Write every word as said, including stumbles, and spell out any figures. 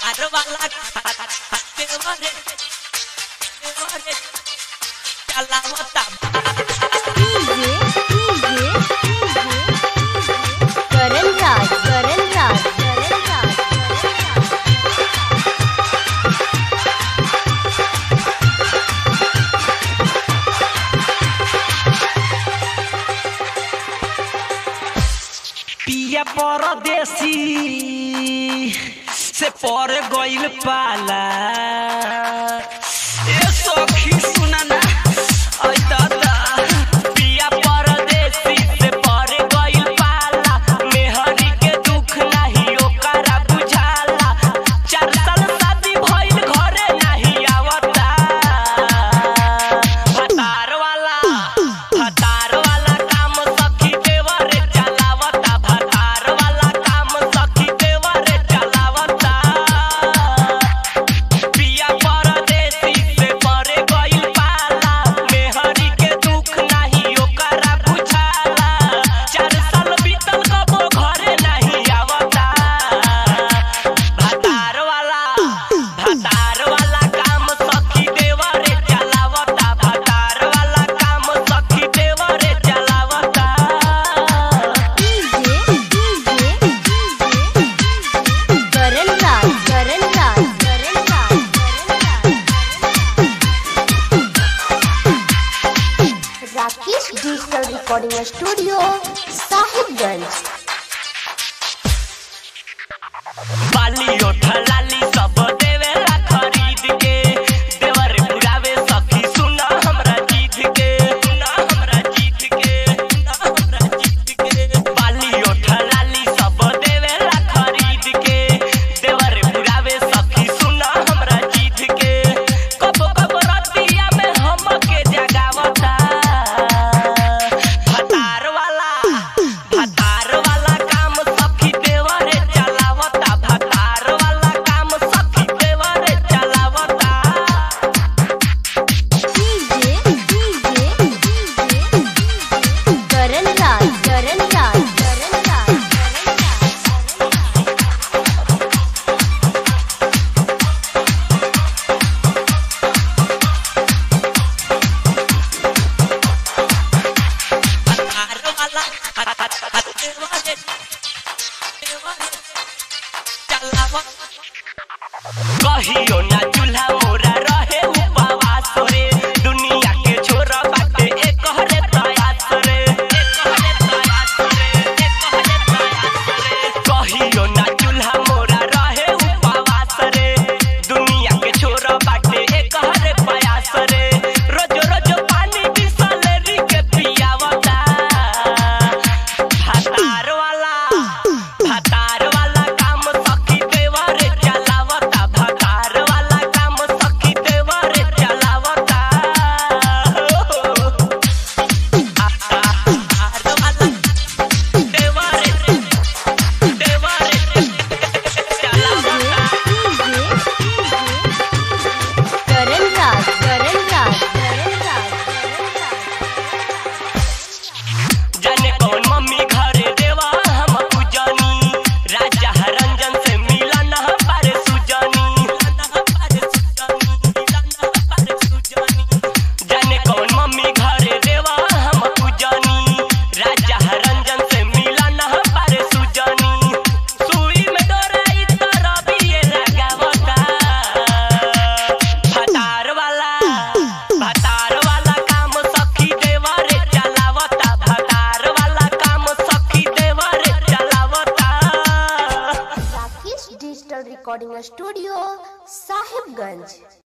भतार वाला देवरे देवरे चलावता डीजे डीजे करण राज करण राज करण राज पिया परदेसी से पर गइल पाला ए सखी सुना ना आई दादा पिया परदेसी से पर गइल पाला मेहरी के दुख नाही ओकरा बुझाला चार साल शादी भइल घरे नाही आवता भतार वाला भतार वाला काम सखी देवरे चलावता भतार वाला काम सखी देवरे चलावता पिया परदेसी से परे गइल पाला मेहरी के दुख नाही ओकरा बुझाला चार साल बीतल कबो घरे नाही आवता भतार वाला भतार वाला काम सखी देवरे चलावता भतार वाला काम सखी देवरे चलावता DJ DJ Karan Raj Karan Raj Karan Raj Rakesh digital recording studio Sahibganj बाली ओठा लाली सब देवेला खरीद के देवर पुरावे सखी सुना हमरा जीत के सुना हमरा जीत के सुना हमरा जीत के बाली ओठा लाली सब देवेला खरीद के देवर पुरावे सखी सुना हमरा जीत के कब कब रतिया में हमके जगावता भतार वाला भतार वाला काम सखी देवरे चलावता भतार वाला काम सखी देवरे चलावता डीजे डीजे करण राज करण राज करण राज भतार वाला देवरे देवरे चलावता कहियो ना चूल्हा मोरा रहे उपवास रे दुनिया के छोरा बाटे एक हरे प्रयास रे एक हरे प्रयास रे एक हरे प्रयास रे कहियो ना चूल्हा मोरा रहे उपवास रे दुनिया के छोरा बाटे एक हरे प्रयास रे रोज रोज पानी बिसलेरी के पियावता भतार वाला भतार वाला काम सखी देवरे चलावता भतार वाला काम सखी देवरे चलावता भतार वाला देवरे देवरे चलावता करण राज करण राज करण राज जाने कौन मम्मी घरे देवा हम पूजनी राजा रंजन से मिलन हमारे सुजनी जाने कौन मम्मी घरे देवा हम पूजनी राजा रंजन से मिलन हमारे सुजनी सुई में डोराई तरह भी ये लगावता भतार वाला भतार वाला काम सखी देवरे चलावता भतार वाला काम सखी देवरे चलावता Rakesh digital recording studio Sahibganj.